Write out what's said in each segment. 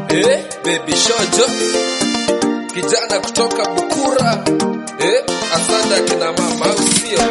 Baby Shojo, kijana kutoka Bukura. Asante akina mama, usio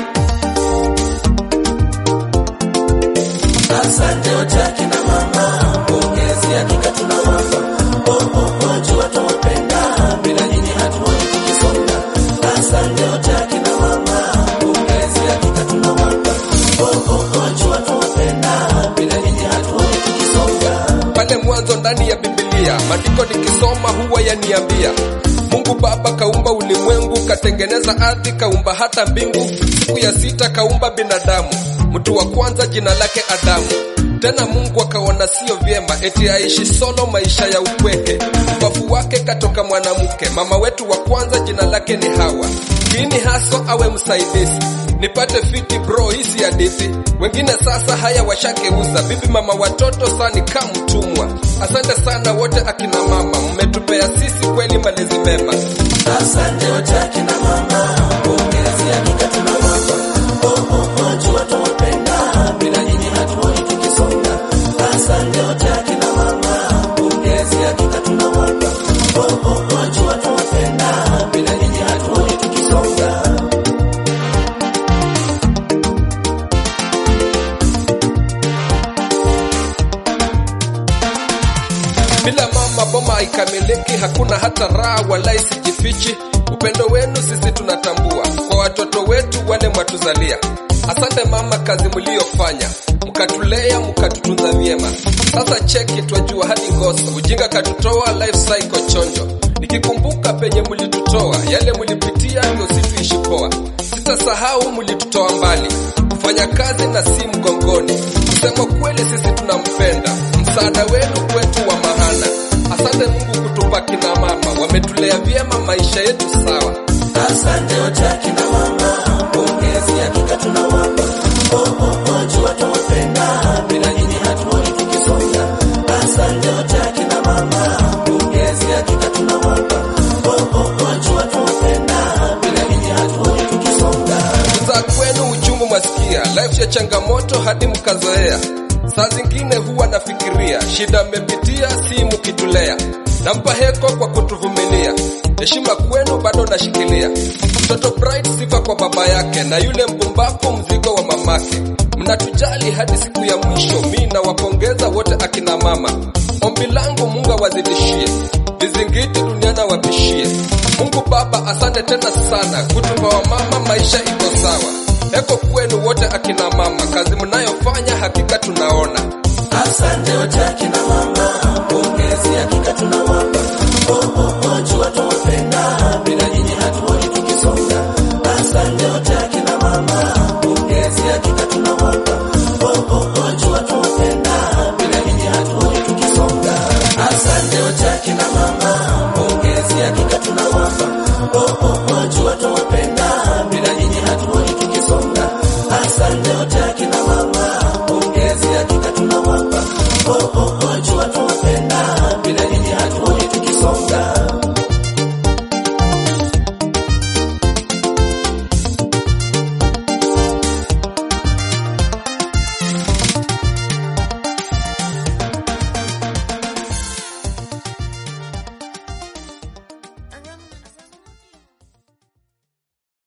asante wote akina mama, pongezi hakika tunawapa. Jua tunawapenda, bila nyinyi hatuwezi tukisonga. Asante wote akina mama, pongezi hakika tunawapa. Jua tunawapenda, bila nyinyi hatuwezi tukisonga. Pale mwanzo ndani ya Biblia, maandiko nikisoma huwa yaniambia, Mungu Baba kaumba ulimwengu, katengeneza ardhi, kaumba hata mbingu. Siku ya sita kaumba binadamu, mtu wa kwanza jina lake Adamu. Tena Mungu akaona sio vyema eti aishi solo maisha ya upweke. Ubavu wake katoka mwanamke, mama wetu wa kwanza jina lake ni Hawa. Kiini haso awe msaidizi, nipate fiti bro, hisi hadithi. Wengine sasa haya washakeuza, bibi mama watoto sani kama mtumwa. Asante sana wote akina mama, mmetupea sisi kweli malezi mema. Asante wote akina mama, pongezi hakika tunawapa. Jua tunawapenda, bila nyinyi hatuwezi tukisonga. Asante wote akina mama, pongezi hakika tunawapa. Jua tunawapenda, bila nyinyi hatuwezi tukisonga. Bila mama boma haikamiliki, hakuna hata raha wala isijifichi. Upendo wenu sisi tunatambua, kwa watoto wetu wale mwatuzalia. Asante mama, kazi mliofanya, mkatulea mkatutunza vyema. Sasa cheki twajua hadi ngoso, ujinga katutoa, life cycle chonjo. Nikikumbuka penye mlitutoa, yale mlipitia ndio situishi poa. Sitasahau mlitutoa mbali, kufanya kazi na si mgongoni. Kusema kweli sisi tunampenda, msaada wenu kwetu wa maana. Asante Mungu kutupa kina mama, wametulea vyema maisha yetu sawa. Asante wote akina mama, pongezi hakika tunawapa. Jua tunawapenda, bila nyinyi hatuwezi tukisonga. Asante wote akina mama, pongezi hakika tunawapa. Jua tunawapenda, bila nyinyi hatuwezi tukisonga. Kuzaa kwenu uchungu masikia, life ya changamoto hadi mkazoea. Saa zingine huwa nafikiria, shida mmepitia si mkitulea. Nampa heko kwa kutuvumilia, heshima kwenu bado nashikilia. Mtoto bright sifa kwa baba yake, na yule mbumbaku mzigo wa mamake. Mnatujali hadi siku ya mwisho, mi nawapongeza wote akina mama. Ombi langu Mungu awazidishie, vizingiti duniani wapishie. Mungu Baba asante tena sana, kutupa wa mama maisha iko sawa. Heko kwenu wote akina mama, kazi mnayofanya hakika tunaona. Asante wote akina mama.